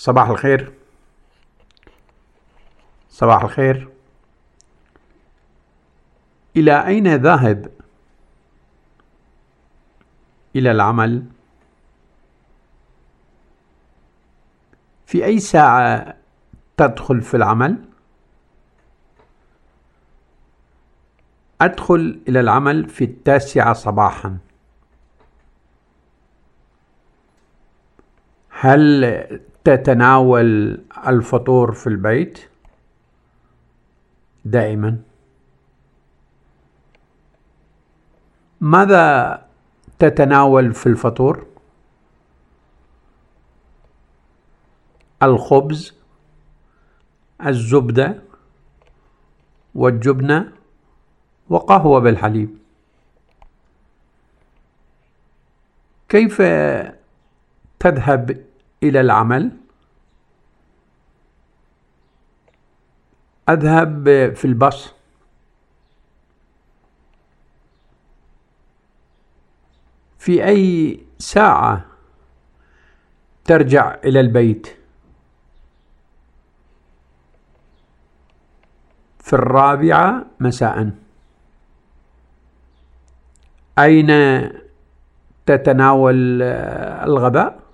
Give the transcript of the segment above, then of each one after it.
صباح الخير. صباح الخير. إلى أين ذاهب؟ إلى العمل. في أي ساعة تدخل في العمل؟ أدخل إلى العمل في 9 صباحا. هل تتناول الفطور في البيت؟ دائما. ماذا تتناول في الفطور؟ الخبز، الزبدة والجبنة وقهوة بالحليب. كيف تذهب إلى العمل؟ أذهب في الباص. في أي ساعة ترجع إلى البيت؟ في 4 مساء. أين تتناول الغداء؟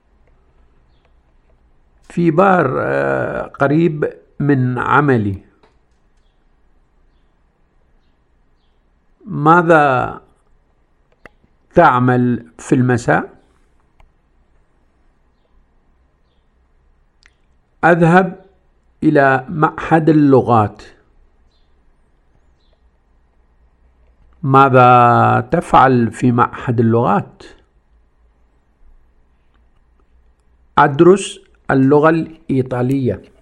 في بار قريب من عملي. ماذا تعمل في المساء؟ أذهب إلى معهد اللغات. ماذا تفعل في معهد اللغات؟ أدرس اللغة الإيطالية.